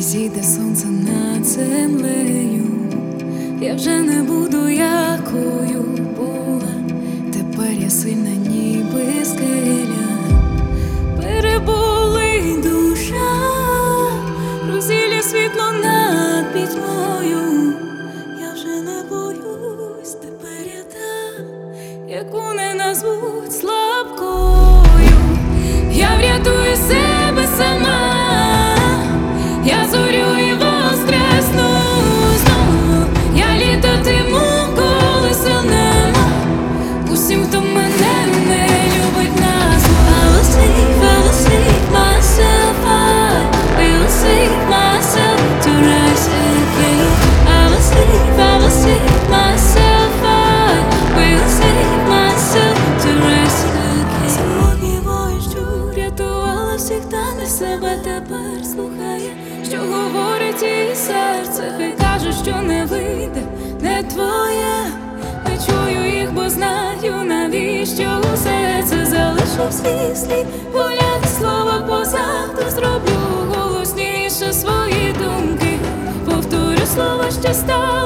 Зійде сонце над землею, я вже не буду, якою була. Тепер я сильна, ніби скеля. Переболить душа, розілє світло над пітьмою. Я вже не боюсь, тепер я та, яку не назвуть слабкою. Я врятую себе сама, я зорю і воскресну знову. Я літатиму, коли сил нема, усім, хто мене не любить, назву. I will save myself, I will save myself to rise again. I will save myself, I will save myself to rise again. Сьогодні воїжджу, рятувала всіх, та не себе тепер слухає, що говорить її серце. Хай каже, що не вийде, не твоє. Не чую їх, бо знаю, навіщо усе це. Залишив свій слід, гуляти слова позаду. Зроблю голосніше свої думки, повторю слова, що стали.